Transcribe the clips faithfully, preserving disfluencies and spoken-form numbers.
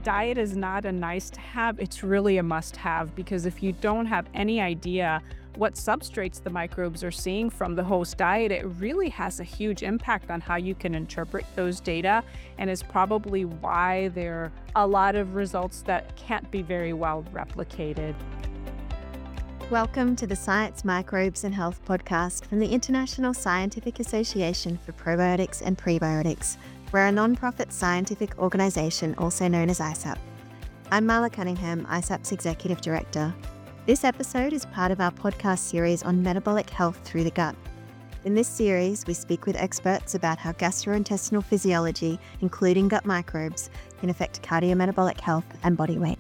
diet is not a nice to have, it's really a must have because if you don't have any idea what substrates the microbes are seeing from the host diet, it really has a huge impact on how you can interpret those data and is probably why there are a lot of results that can't be very well replicated. Welcome to the Science, Microbes and Health podcast from the International Scientific Association for Probiotics and Prebiotics. We're a non-profit scientific organisation also known as I S A P. I'm Marla Cunningham, I S A P's Executive Director. This episode is part of our podcast series on metabolic health through the gut. In this series, we speak with experts about how gastrointestinal physiology, including gut microbes, can affect cardiometabolic health and body weight.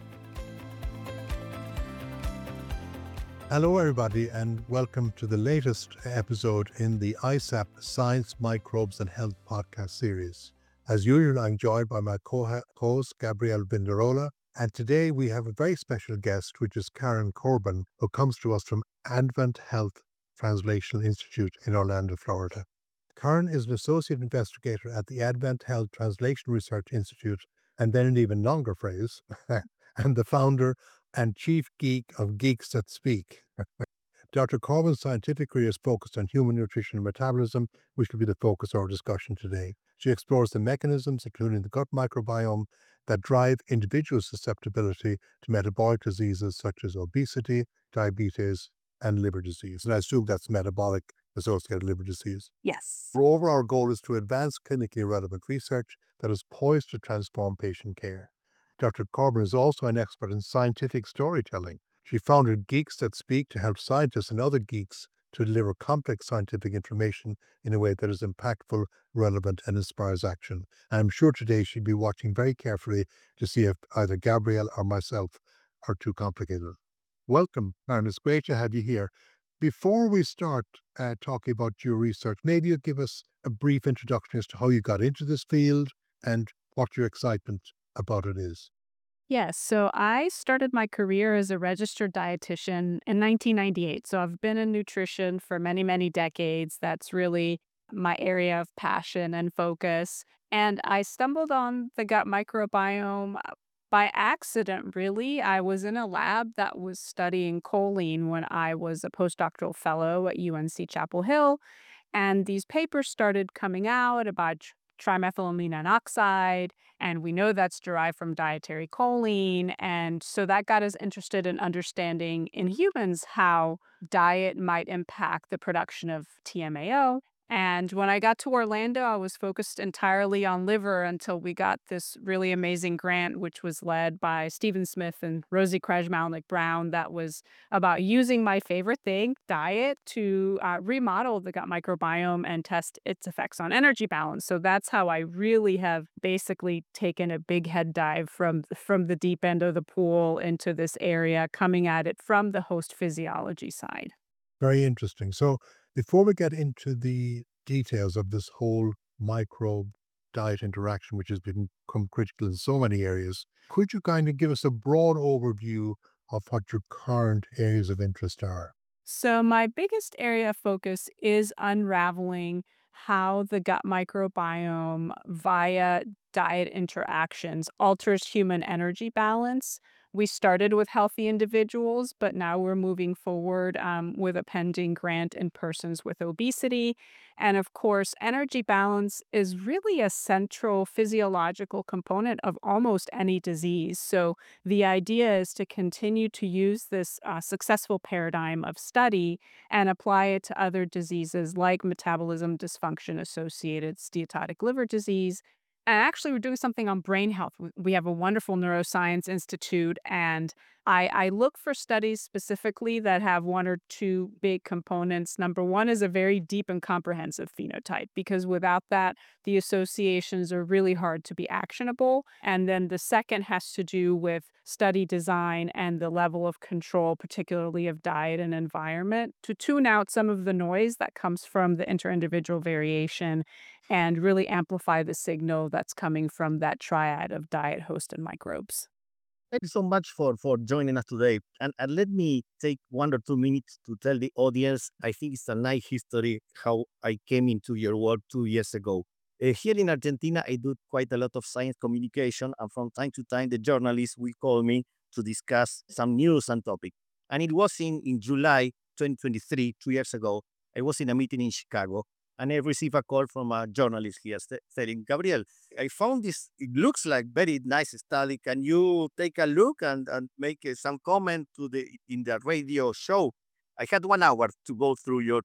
Hello everybody and welcome to the latest episode in the I S A P Science, Microbes and Health podcast series. As usual, I'm joined by my co-host Gabrielle Vinderola, and today we have a very special guest, which is Karen Corbin, who comes to us from Advent Health Translational Institute in Orlando, Florida. Karen is an associate investigator at the Advent Health Translation Research Institute, and then an even longer phrase, and the founder and chief geek of Geeks That Speak. Doctor Corbin's scientific career is focused on human nutrition and metabolism, which will be the focus of our discussion today. She explores the mechanisms, including the gut microbiome, that drive individual susceptibility to metabolic diseases such as obesity, diabetes, and liver disease. And I assume that's metabolic associated liver disease. Yes. Her overall goal is to advance clinically relevant research that is poised to transform patient care. Doctor Corbin is also an expert in scientific storytelling. She founded Geeks That Speak to help scientists and other geeks to deliver complex scientific information in a way that is impactful, relevant, and inspires action. And I'm sure today she'll be watching very carefully to see if either Gabrielle or myself are too complicated. Welcome, Karen. It's great to have you here. Before we start uh, talking about your research, maybe you'll give us a brief introduction as to how you got into this field and what your excitement about it is. Yes, so I started my career as a registered dietitian in nineteen ninety-eight. So I've been in nutrition for many, many decades. That's really my area of passion and focus. And I stumbled on the gut microbiome uh, by accident, really. I was in a lab that was studying choline when I was a postdoctoral fellow at U N C Chapel Hill. And these papers started coming out about tr- trimethylamine oxide, and we know that's derived from dietary choline. And so that got us interested in understanding in humans how diet might impact the production of T M A O. And when I got to Orlando, I was focused entirely on liver until we got this really amazing grant, which was led by Stephen Smith and Rosie Krajmalnik Brown, that was about using my favorite thing, diet, to uh, remodel the gut microbiome and test its effects on energy balance. So that's how I really have basically taken a big head dive from from the deep end of the pool into this area, coming at it from the host physiology side. Very interesting. So before we get into the details of this whole microbe diet interaction, which has become critical in so many areas, could you kind of give us a broad overview of what your current areas of interest are? So, my biggest area of focus is unraveling how the gut microbiome via diet interactions alters human energy balance. We started with healthy individuals, but now we're moving forward um, with a pending grant in persons with obesity. And of course, energy balance is really a central physiological component of almost any disease. So, the idea is to continue to use this uh, successful paradigm of study and apply it to other diseases like metabolism dysfunction associated steatotic liver disease. And actually, we're doing something on brain health. W- We have a wonderful neuroscience institute, and I, I look for studies specifically that have one or two big components. Number one is a very deep and comprehensive phenotype, because without that, the associations are really hard to be actionable. And then the second has to do with study design and the level of control, particularly of diet and environment, to tune out some of the noise that comes from the interindividual variation and really amplify the signal that's coming from that triad of diet, host, and microbes. Thank you so much for for joining us today. And and let me take one or two minutes to tell the audience. I think it's a nice history how I came into your work two years ago. Uh, here in Argentina, I do quite a lot of science communication, and from time to time, the journalists will call me to discuss some news and topic. And it was in, in July twenty twenty-three, two years ago. I was in a meeting in Chicago, and I received a call from a journalist here sa- saying, Gabriel, I found this, it looks like very nice study. Can you take a look and, and make uh, some comment to the in the radio show? I had one hour to go through your.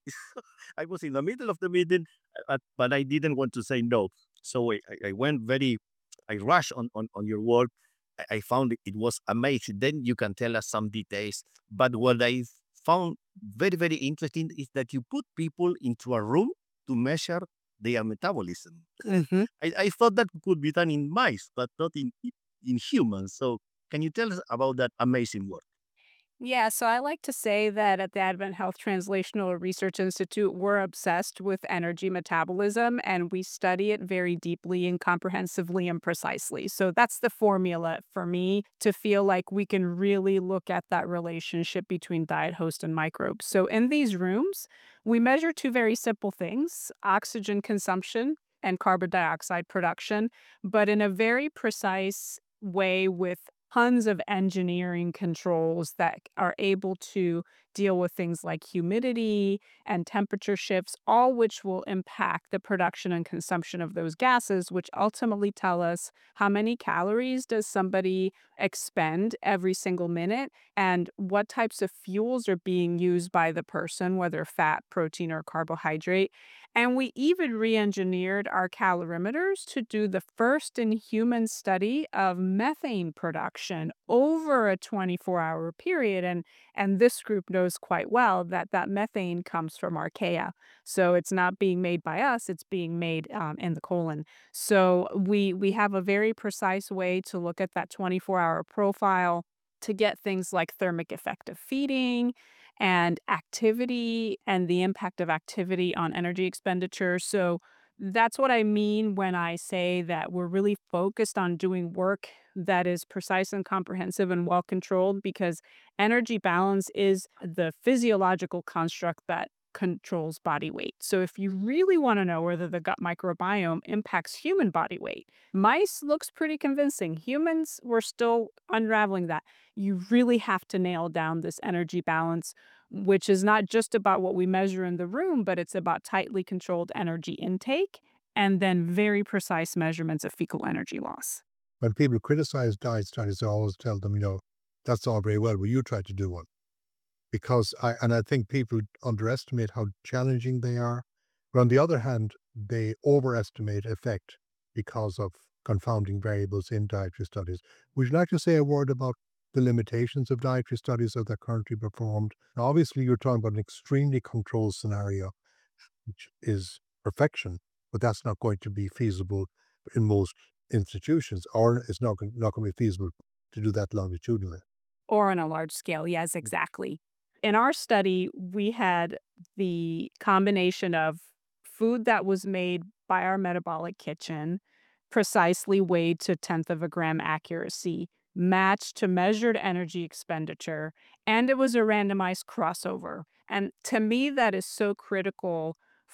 I was in the middle of the meeting, uh, but I didn't want to say no. So I, I I went very, I rushed on, on, on your work. I, I found it, it was amazing. Then you can tell us some details. But what I found very, very interesting is that you put people into a room to measure their metabolism. Mhm. I, I thought that could be done in mice, but not in in humans. So can you tell us about that amazing work? Yeah, so I like to say that at the Advent Health Translational Research Institute, we're obsessed with energy metabolism and we study it very deeply and comprehensively and precisely. So that's the formula for me to feel like we can really look at that relationship between diet, host, and microbes. So in these rooms, we measure two very simple things: oxygen consumption and carbon dioxide production, but in a very precise way with tons of engineering controls that are able to deal with things like humidity and temperature shifts, all which will impact the production and consumption of those gases, which ultimately tell us how many calories does somebody expend every single minute and what types of fuels are being used by the person, whether fat, protein, or carbohydrate. And we even re engineered our calorimeters to do the first in human study of methane production over a twenty-four hour period. And, and this group knows quite well that that methane comes from archaea. So it's not being made by us, it's being made um, in the colon. So we, we have a very precise way to look at that twenty-four hour profile to get things like thermic effect of feeding and activity and the impact of activity on energy expenditure. So that's what I mean when I say that we're really focused on doing work that is precise and comprehensive and well controlled because energy balance is the physiological construct that controls body weight. So if you really want to know whether the gut microbiome impacts human body weight, mice looks pretty convincing. Humans, we're still unraveling that. You really have to nail down this energy balance, which is not just about what we measure in the room, but it's about tightly controlled energy intake and then very precise measurements of fecal energy loss. When people criticize diet studies, I always tell them, you know, that's all very well, but you try to do one. Because I, and I think people underestimate how challenging they are. But on the other hand, they overestimate effect because of confounding variables in dietary studies. Would you like to say a word about the limitations of dietary studies as they're currently performed? Now, obviously, you're talking about an extremely controlled scenario, which is perfection, but that's not going to be feasible in most institutions, or it's not, gon- not going to be feasible to do that longitudinally. Or on a large scale, yes, exactly. In our study, we had the combination of food that was made by our metabolic kitchen, precisely weighed to tenth of a gram accuracy, matched to measured energy expenditure, and it was a randomized crossover. And to me, that is so critical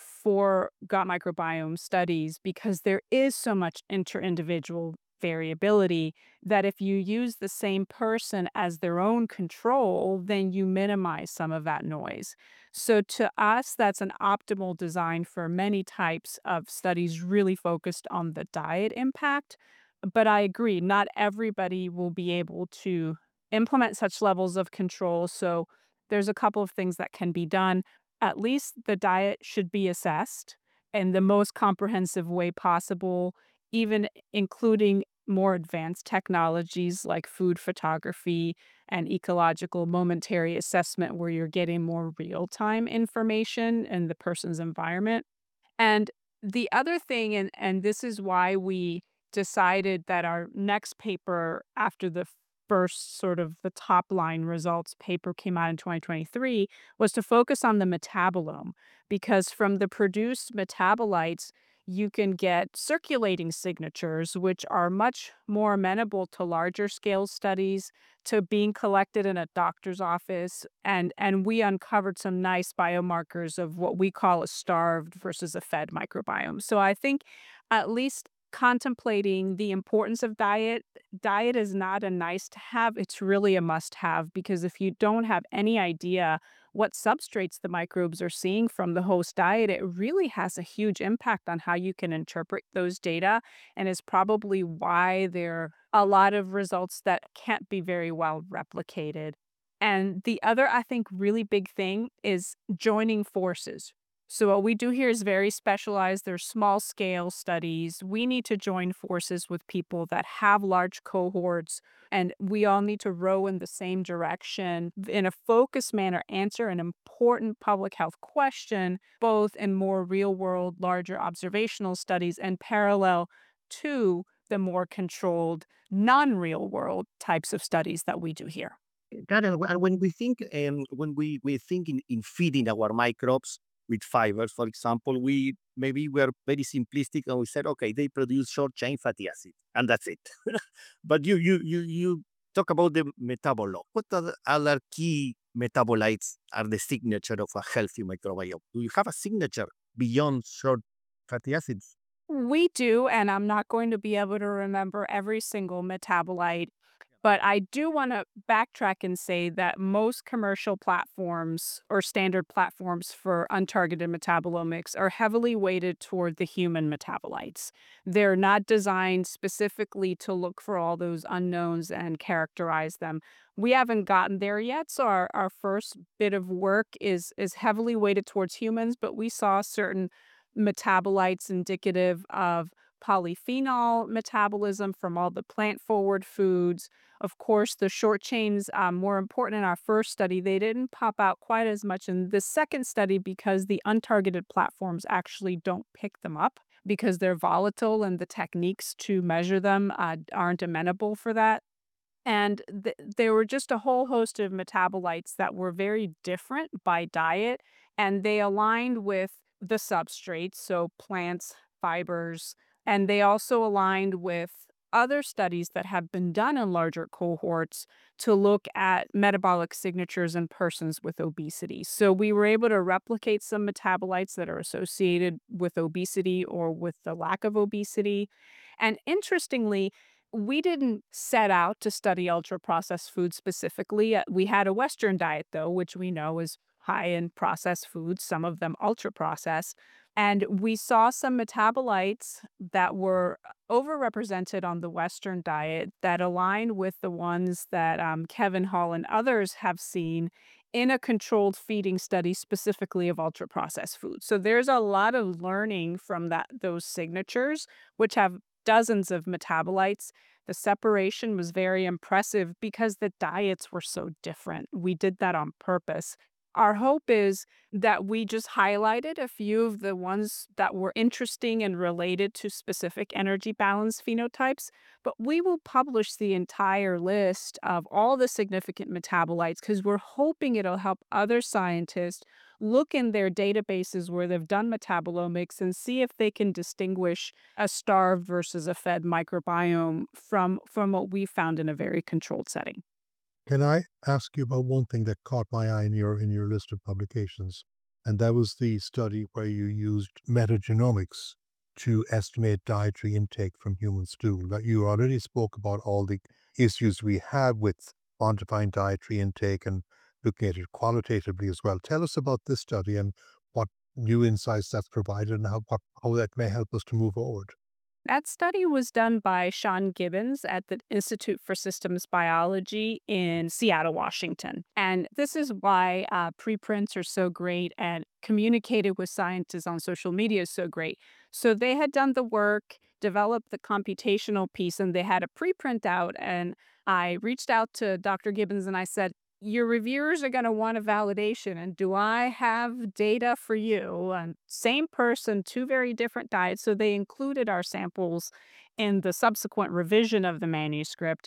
for gut microbiome studies because there is so much inter-individual variability that if you use the same person as their own control, then you minimize some of that noise. So to us, that's an optimal design for many types of studies really focused on the diet impact. But I agree, not everybody will be able to implement such levels of control. So there's a couple of things that can be done. At least the diet should be assessed in the most comprehensive way possible, even including more advanced technologies like food photography and ecological momentary assessment, where you're getting more real time information in the person's environment. And the other thing, and, and this is why we decided that our next paper after the first sort of the top line results paper came out in twenty twenty-three was to focus on the metabolome because from the produced metabolites You can get circulating signatures, which are much more amenable to larger scale studies, to being collected in a doctor's office. And, and we uncovered some nice biomarkers of what we call a starved versus a fed microbiome. So I think at least contemplating the importance of diet, diet is not a nice to have, it's really a must have, because if you don't have any idea what substrates the microbes are seeing from the host diet, it really has a huge impact on how you can interpret those data, and is probably why there are a lot of results that can't be very well replicated. And the other, I think, really big thing is joining forces. So what we do here is very specialized. There's small scale studies. We need to join forces with people that have large cohorts, and we all need to row in the same direction in a focused manner, answer an important public health question, both in more real world, larger observational studies and parallel to the more controlled, non real world types of studies that we do here. Karen, and when we think um, when we, we think in, in feeding our microbes with fibers, for example, we maybe we're very simplistic and we said, okay, they produce short chain fatty acids and that's it. But you you you you talk about the metabolome. What other, other key metabolites are the signature of a healthy microbiome? Do you have a signature beyond short fatty acids? We do, and I'm not going to be able to remember every single metabolite, but I do want to backtrack and say that most commercial platforms or standard platforms for untargeted metabolomics are heavily weighted toward the human metabolites. They're not designed specifically to look for all those unknowns and characterize them. We haven't gotten there yet, so our, our first bit of work is is heavily weighted towards humans, but we saw certain metabolites indicative of polyphenol metabolism from all the plant forward foods. Of course, the short chains, um, more important in our first study, they didn't pop out quite as much in the second study because the untargeted platforms actually don't pick them up because they're volatile and the techniques to measure them uh, aren't amenable for that. And th- there were just a whole host of metabolites that were very different by diet, and they aligned with the substrates, so plants, fibers, and they also aligned with other studies that have been done in larger cohorts to look at metabolic signatures in persons with obesity. So we were able to replicate some metabolites that are associated with obesity or with the lack of obesity. And interestingly, we didn't set out to study ultra processed food specifically. Uh, We had a Western diet, though, which we know is high in processed foods, some of them ultra processed. And we saw some metabolites that were overrepresented on the Western diet that aligned with the ones that um, Kevin Hall and others have seen in a controlled feeding study specifically of ultra processed foods. So there's a lot of learning from that those signatures, which have dozens of metabolites. The separation was very impressive because the diets were so different. We did that on purpose. Our hope is that we just highlighted a few of the ones that were interesting and related to specific energy balance phenotypes, but we will publish the entire list of all the significant metabolites because we're hoping it'll help other scientists look in their databases where they've done metabolomics and see if they can distinguish a starved versus a fed microbiome from from what we found in a very controlled setting. Can I ask you about one thing that caught my eye in your in your list of publications? And that was the study where you used metagenomics to estimate dietary intake from human stool. That you already spoke about all the issues we have with quantifying dietary intake and looking at it qualitatively as well. Tell us about this study and what new insights that's provided and how what, how that may help us to move forward. That study was done by Sean Gibbons at the Institute for Systems Biology in Seattle, Washington. And this is why uh, preprints are so great and communicated with scientists on social media is so great. So they had done the work, developed the computational piece, and they had a preprint out. And I reached out to Doctor Gibbons and I said, your reviewers are going to want a validation. And do I have data for you? And same person, two very different diets. So they included our samples in the subsequent revision of the manuscript.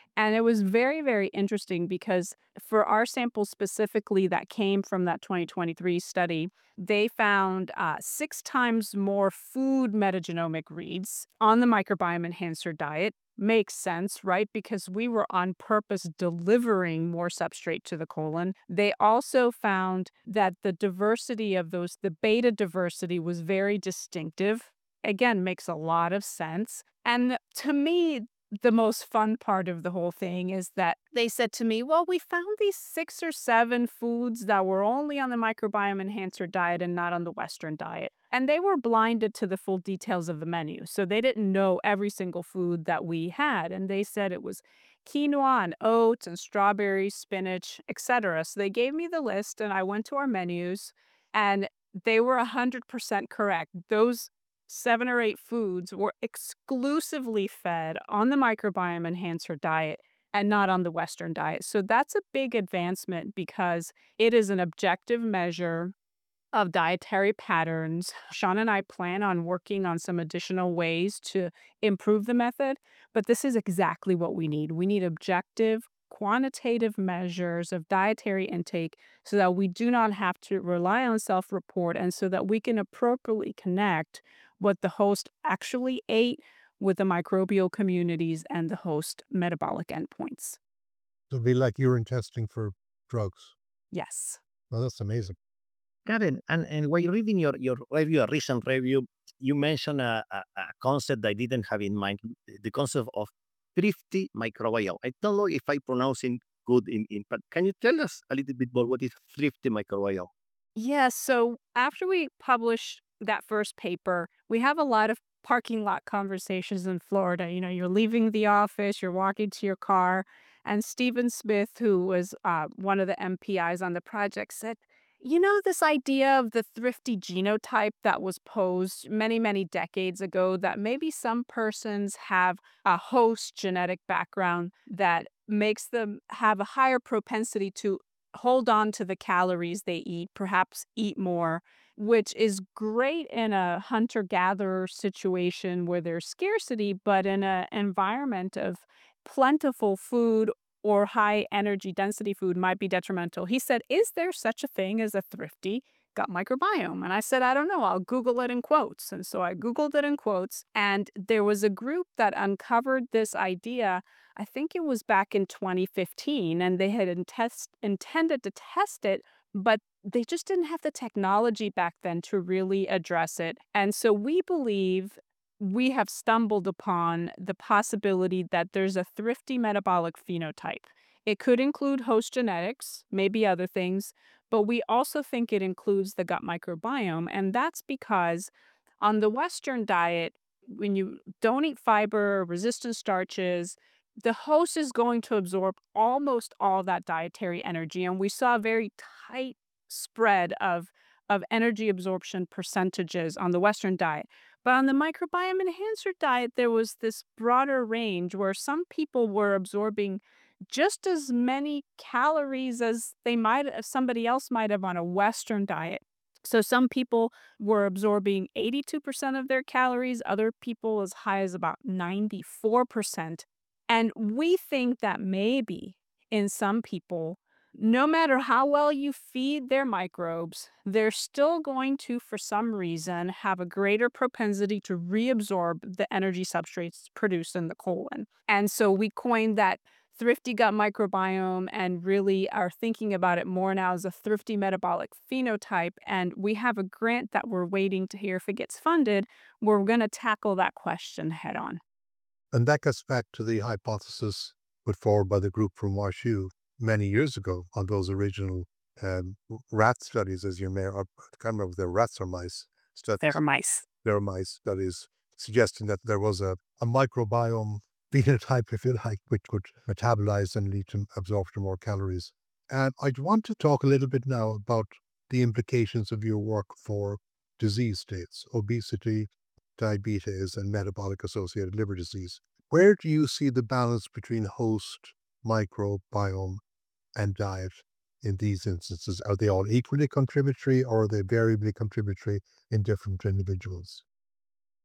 And it was very, very interesting because for our sample specifically that came from that twenty twenty-three study, they found uh, six times more food metagenomic reads on the microbiome enhancer diet. Makes sense, right? Because we were on purpose delivering more substrate to the colon. They also found that the diversity of those, the beta diversity was very distinctive. Again, makes a lot of sense. And to me, the most fun part of the whole thing is that they said to me, well, we found these six or seven foods that were only on the microbiome enhancer diet and not on the Western diet. And they were blinded to the full details of the menu. So they didn't know every single food that we had. And they said it was quinoa and oats and strawberries, spinach, et cetera. So they gave me the list and I went to our menus and they were one hundred percent correct. Those seven or eight foods were exclusively fed on the microbiome enhancer diet and not on the Western diet. So that's a big advancement because it is an objective measure of dietary patterns. Sean and I plan on working on some additional ways to improve the method, but this is exactly what we need. We need objective, quantitative measures of dietary intake so that we do not have to rely on self report and so that we can appropriately connect what the host actually ate with the microbial communities and the host metabolic endpoints. So it'd be like urine testing for drugs. Yes. Well, that's amazing. Karen, and, and while you're reading your, your review, a recent review, you mentioned a, a, a concept I didn't have in mind, the concept of thrifty microbiome. I don't know if I pronounce it good in, in but can you tell us a little bit more what is thrifty microbiome? Yeah, so after we published that first paper, we have a lot of parking lot conversations in Florida. You know, you're leaving the office, you're walking to your car, and Stephen Smith, who was uh, one of the M P Is on the project, said, you know, this idea of the thrifty genotype that was posed many, many decades ago, that maybe some persons have a host genetic background that makes them have a higher propensity to hold on to the calories they eat, perhaps eat more, which is great in a hunter-gatherer situation where there's scarcity, but in an environment of plentiful food or high energy density food might be detrimental. He said, is there such a thing as a thrifty gut microbiome? And I said, I don't know. I'll Google it in quotes. And so I Googled it in quotes, and there was a group that uncovered this idea. I think it was back in twenty fifteen, and they had intest- intended to test it, but they just didn't have the technology back then to really address it. And so we believe we have stumbled upon the possibility that there's a thrifty metabolic phenotype. It could include host genetics, maybe other things, but we also think it includes the gut microbiome. And that's because on the Western diet, when you don't eat fiber, resistant starches, the host is going to absorb almost all that dietary energy. And we saw a very tight spread of, of energy absorption percentages on the Western diet. But on the microbiome enhancer diet, there was this broader range where some people were absorbing just as many calories as they might as somebody else might have on a Western diet. So some people were absorbing eighty-two percent of their calories, other people as high as about ninety-four percent. And we think that maybe in some people, no matter how well you feed their microbes, they're still going to, for some reason, have a greater propensity to reabsorb the energy substrates produced in the colon. And so we coined that thrifty gut microbiome and really are thinking about it more now as a thrifty metabolic phenotype. And we have a grant that we're waiting to hear if it gets funded, where we're going to tackle that question head on. And that gets back to the hypothesis put forward by the group from WashU many years ago on those original um, rat studies, as you may, or I can't remember if they're rats or mice studies. They're mice. They're mice studies suggesting that there was a, a microbiome phenotype, if you like, which would metabolize and lead to absorption of more calories. And I want to talk a little bit now about the implications of your work for disease states, obesity, diabetes, and metabolic associated liver disease. Where do you see the balance between host, microbiome, and diet in these instances? Are they all equally contributory or are they variably contributory in different individuals?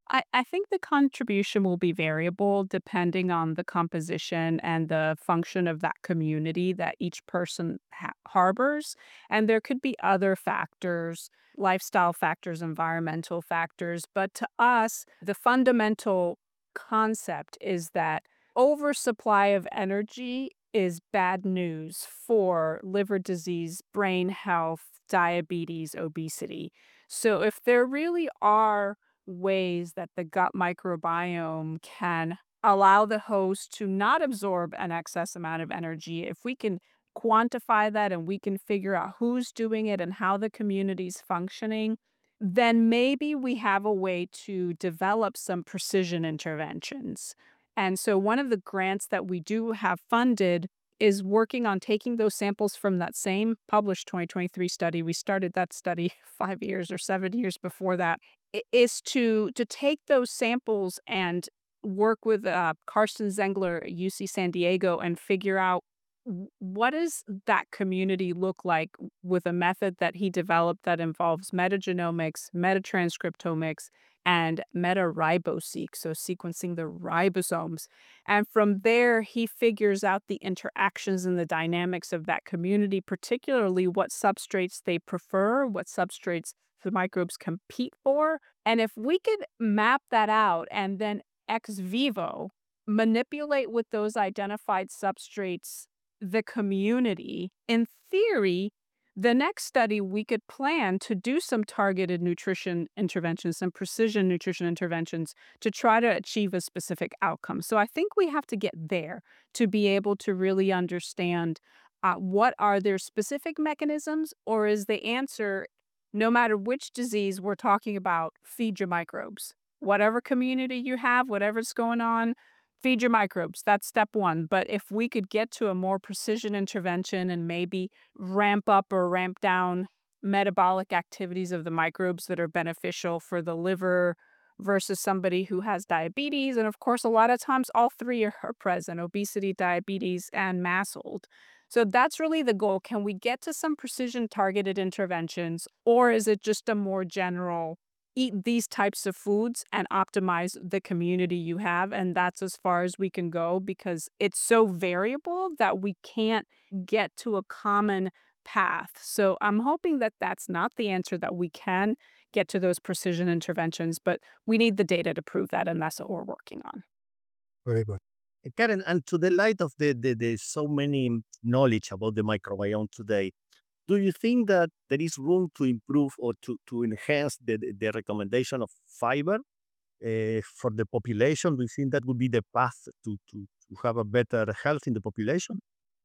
I, I think the contribution will be variable depending on the composition and the function of that community that each person ha- harbors. And there could be other factors, lifestyle factors, environmental factors. But to us, the fundamental concept is that oversupply of energy is bad news for liver disease, brain health, diabetes, obesity. So if there really are ways that the gut microbiome can allow the host to not absorb an excess amount of energy, if we can quantify that and we can figure out who's doing it and how the community's functioning, then maybe we have a way to develop some precision interventions. And so, one of the grants that we do have funded is working on taking those samples from that same published twenty twenty-three study. We started that study five years or seven years before that i- is to to take those samples and work with uh, Karsten Zengler at U C San Diego and figure out w- what does that community look like with a method that he developed that involves metagenomics, metatranscriptomics, and meta-RiboSeq, so sequencing the ribosomes. And from there, he figures out the interactions and the dynamics of that community, particularly what substrates they prefer, what substrates the microbes compete for. And if we could map that out and then ex vivo manipulate with those identified substrates the community, in theory, the next study we could plan to do some targeted nutrition interventions, some precision nutrition interventions to try to achieve a specific outcome. So I think we have to get there to be able to really understand uh, what are their specific mechanisms, or is the answer no matter which disease we're talking about, feed your microbes. Whatever community you have, whatever's going on, feed your microbes. That's step one. But if we could get to a more precision intervention and maybe ramp up or ramp down metabolic activities of the microbes that are beneficial for the liver versus somebody who has diabetes. And of course, a lot of times all three are are present: obesity, diabetes, and MASLD. So that's really the goal. Can we get to some precision targeted interventions, or is it just a more general eat these types of foods and optimize the community you have? And that's as far as we can go because it's so variable that we can't get to a common path. So I'm hoping that that's not the answer, that we can get to those precision interventions, but we need the data to prove that, and that's what we're working on. Very good. Uh, Karen, and to the light of the, the, the so many knowledge about the microbiome today, do you think that there is room to improve or to, to enhance the, the the recommendation of fiber uh, for the population? Do you think that would be the path to, to, to have a better health in the population?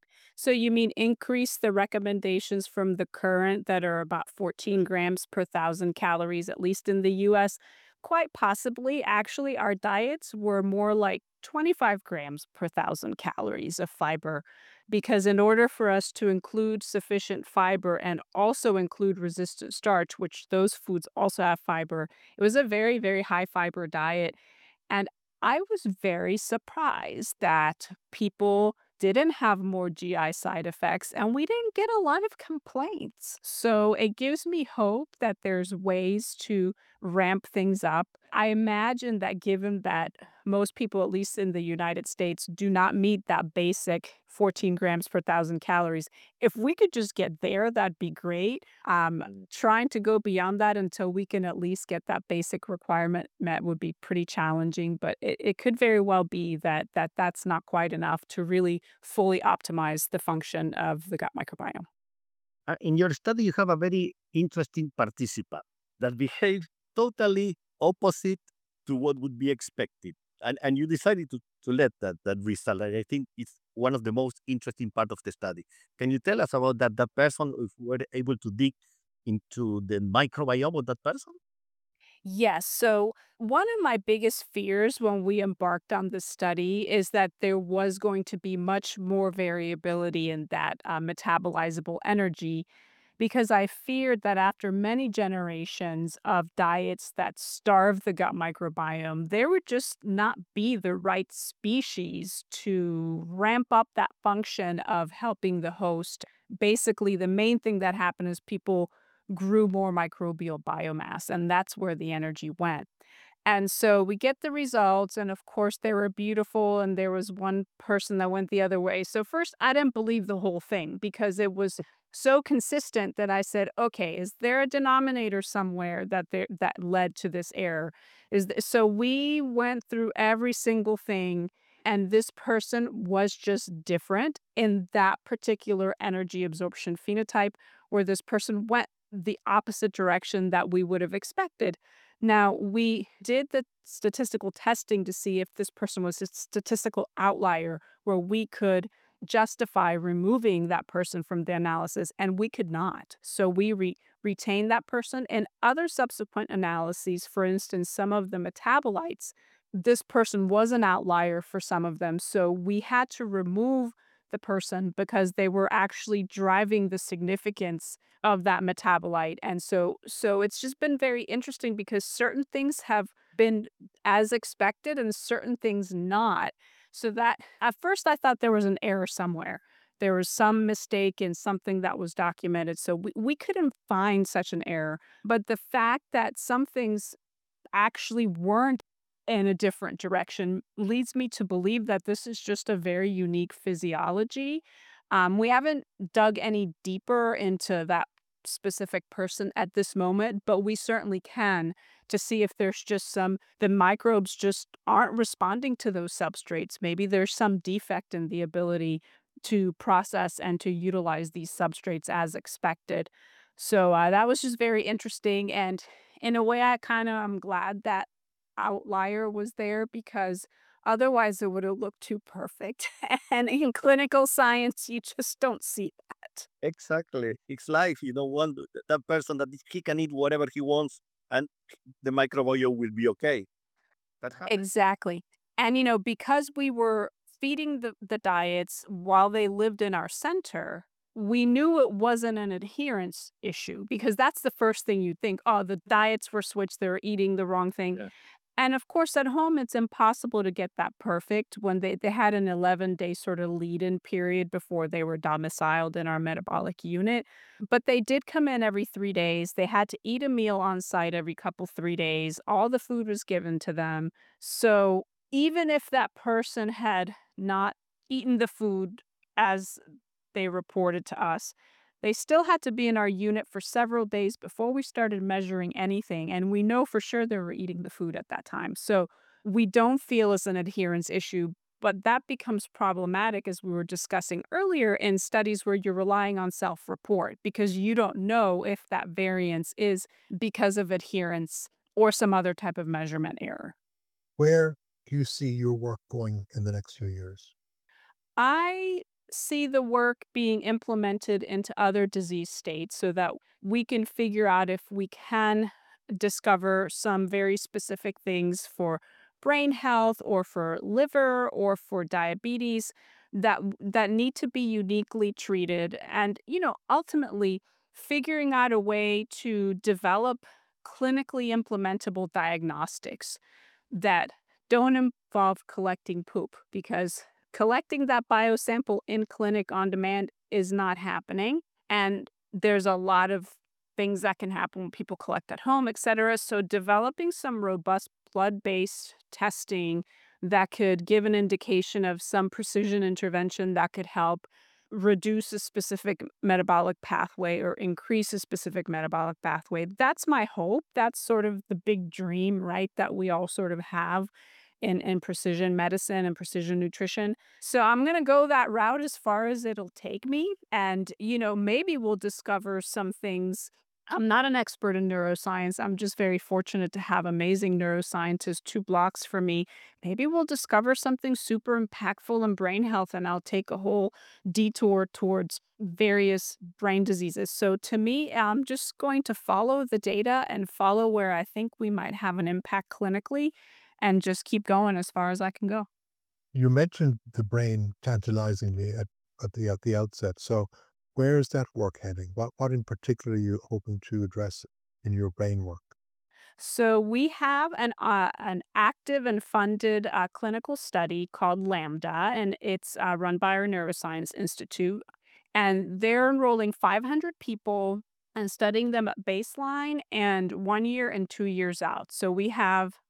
So you mean increase the recommendations from the current that are about fourteen grams per thousand calories, at least in the U S? Quite possibly. Actually, our diets were more like twenty-five grams per thousand calories of fiber, because in order for us to include sufficient fiber and also include resistant starch, which those foods also have fiber, it was a very, very high fiber diet. And I was very surprised that people didn't have more G I side effects and we didn't get a lot of complaints. So it gives me hope that there's ways to ramp things up. I imagine that given that most people, at least in the United States, do not meet that basic fourteen grams per thousand calories, if we could just get there, that'd be great. Um, trying to go beyond that until we can at least get that basic requirement met would be pretty challenging, but it, it could very well be that that that's not quite enough to really fully optimize the function of the gut microbiome. Uh, in your study, you have a very interesting participant that behaved totally opposite to what would be expected. And, and you decided to, to let that, that result. And I think it's one of the most interesting part of the study. Can you tell us about that, that person, if we were able to dig into the microbiome of that person? Yes. So, one of my biggest fears when we embarked on this study is that there was going to be much more variability in that uh, metabolizable energy, because I feared that after many generations of diets that starve the gut microbiome, there would just not be the right species to ramp up that function of helping the host. Basically, the main thing that happened is people grew more microbial biomass, and that's where the energy went. And so we get the results, and of course, they were beautiful, and there was one person that went the other way. So first, I didn't believe the whole thing because it was so consistent that I said, "Okay, is there a denominator somewhere that there that led to this error?" Is th- so we went through every single thing, and this person was just different in that particular energy absorption phenotype, where this person went the opposite direction that we would have expected. Now, we did the statistical testing to see if this person was a statistical outlier where we could justify removing that person from the analysis, and we could not. So we re- retained that person. In other subsequent analyses, for instance, some of the metabolites, this person was an outlier for some of them. So we had to remove the person because they were actually driving the significance of that metabolite. And so so it's just been very interesting because certain things have been as expected and certain things not. So that at first I thought there was an error somewhere. There was some mistake in something that was documented. So we, we couldn't find such an error. But the fact that some things actually weren't in a different direction leads me to believe that this is just a very unique physiology. Um, we haven't dug any deeper into that specific person at this moment, but we certainly can to see if there's just some, the microbes just aren't responding to those substrates. Maybe there's some defect in the ability to process and to utilize these substrates as expected. So uh, that was just very interesting. And in a way, I kind of am glad that outlier was there because otherwise it would have looked too perfect. And in clinical science, you just don't see that. Exactly. It's life. You don't want th- that person that he can eat whatever he wants and the microbiome will be okay. That happens. Exactly. And, you know, because we were feeding the, the diets while they lived in our center, we knew it wasn't an adherence issue because that's the first thing you think. Oh, the diets were switched. They were eating the wrong thing. Yeah. And of course, at home, it's impossible to get that perfect when they, they had an eleven day sort of lead in period before they were domiciled in our metabolic unit. But they did come in every three days. They had to eat a meal on site every couple, three days. All the food was given to them. So even if that person had not eaten the food as they reported to us, they still had to be in our unit for several days before we started measuring anything. And we know for sure they were eating the food at that time. So we don't feel it's an adherence issue, but that becomes problematic as we were discussing earlier in studies where you're relying on self report because you don't know if that variance is because of adherence or some other type of measurement error. Where do you see your work going in the next few years? I see the work being implemented into other disease states so that we can figure out if we can discover some very specific things for brain health or for liver or for diabetes that that need to be uniquely treated and you know ultimately figuring out a way to develop clinically implementable diagnostics that don't involve collecting poop because collecting that biosample in clinic on demand is not happening. And there's a lot of things that can happen when people collect at home, et cetera. So developing some robust blood-based testing that could give an indication of some precision intervention that could help reduce a specific metabolic pathway or increase a specific metabolic pathway. That's my hope. That's sort of the big dream, right? That we all sort of have in, in precision medicine and precision nutrition. So I'm going to go that route as far as it'll take me. And, you know, maybe we'll discover some things. I'm not an expert in neuroscience. I'm just very fortunate to have amazing neuroscientists two blocks from me. Maybe we'll discover something super impactful in brain health, and I'll take a whole detour towards various brain diseases. So to me, I'm just going to follow the data and follow where I think we might have an impact clinically and just keep going as far as I can go. You mentioned the brain tantalizingly at, at the at the outset. So where is that work heading? What what in particular are you hoping to address in your brain work? So we have an uh, an active and funded uh, clinical study called Lambda, and it's uh, run by our Neuroscience Institute. And they're enrolling five hundred people and studying them at baseline and one year and two years out. So we have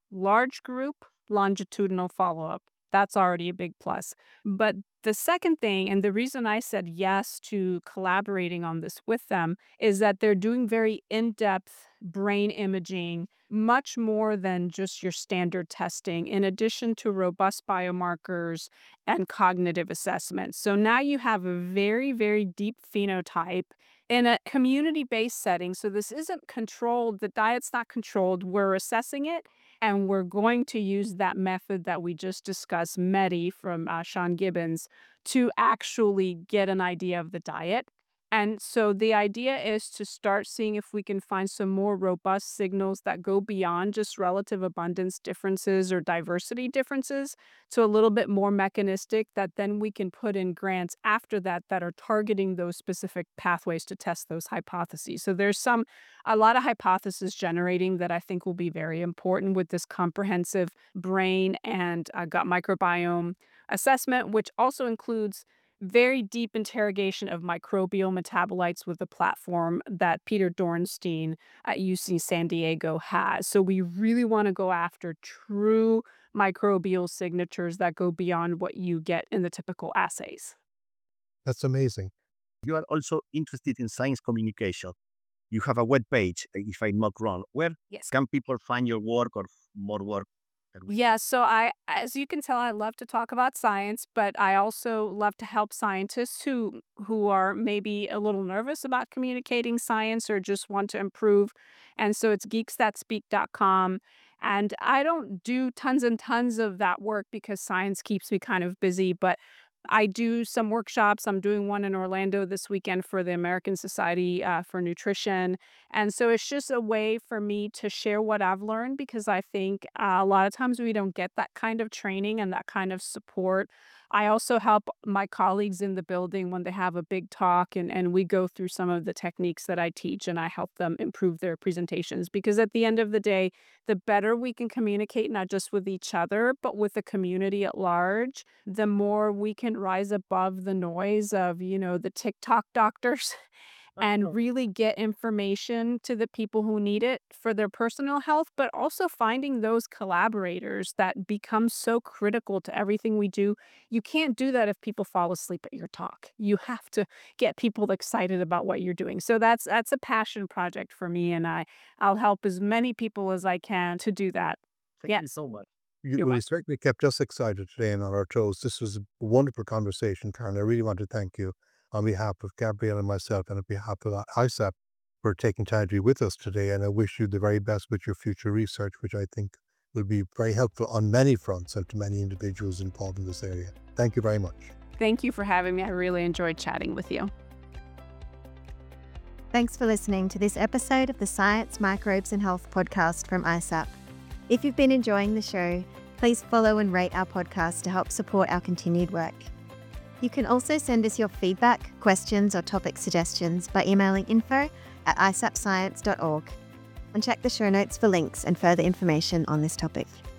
large group, longitudinal follow-up. That's already a big plus. But the second thing, and the reason I said yes to collaborating on this with them, is that they're doing very in-depth brain imaging, much more than just your standard testing, in addition to robust biomarkers and cognitive assessments. So now you have a very, very deep phenotype in a community-based setting. So this isn't controlled, the diet's not controlled. We're assessing it, and we're going to use that method that we just discussed, MEDI from uh, Sean Gibbons, to actually get an idea of the diet. And so the idea is to start seeing if we can find some more robust signals that go beyond just relative abundance differences or diversity differences to a little bit more mechanistic, that then we can put in grants after that that are targeting those specific pathways to test those hypotheses. So there's some a lot of hypothesis generating that I think will be very important with this comprehensive brain and uh, gut microbiome assessment, which also includes very deep interrogation of microbial metabolites with the platform that Peter Dornstein at U C San Diego has. So we really want to go after true microbial signatures that go beyond what you get in the typical assays. That's amazing. You are also interested in science communication. You have a web page, if I'm not wrong. Where Yes. can people find your work or more work? that we- Yeah, so I, as you can tell, I love to talk about science, but I also love to help scientists who who are maybe a little nervous about communicating science or just want to improve. And so it's geeks that speak dot com. And I don't do tons and tons of that work because science keeps me kind of busy, but I do some workshops. I'm doing one in Orlando this weekend for the American Society uh, for Nutrition. And so it's just a way for me to share what I've learned because I think uh, a lot of times we don't get that kind of training and that kind of support. I also help my colleagues in the building when they have a big talk, and, and we go through some of the techniques that I teach and I help them improve their presentations because at the end of the day, the better we can communicate, not just with each other, but with the community at large, the more we can rise above the noise of, you know, the TikTok doctors and really get information to the people who need it for their personal health, but also finding those collaborators that become so critical to everything we do. You can't do that if people fall asleep at your talk. You have to get people excited about what you're doing. So that's that's a passion project for me, and I I'll help as many people as I can to do that. Thank Yeah, you so much. You you're really welcome. certainly kept us excited today and on our toes. This was a wonderful conversation, Karen. I really want to thank you on behalf of Gabrielle and myself and on behalf of I S A P for taking time to be with us today. And I wish you the very best with your future research, which I think will be very helpful on many fronts and to many individuals involved in this area. Thank you very much. Thank you for having me. I really enjoyed chatting with you. Thanks for listening to this episode of the Science, Microbes and Health podcast from I S A P. If you've been enjoying the show, please follow and rate our podcast to help support our continued work. You can also send us your feedback, questions, or topic suggestions by emailing info at i s a p science dot org and check the show notes for links and further information on this topic.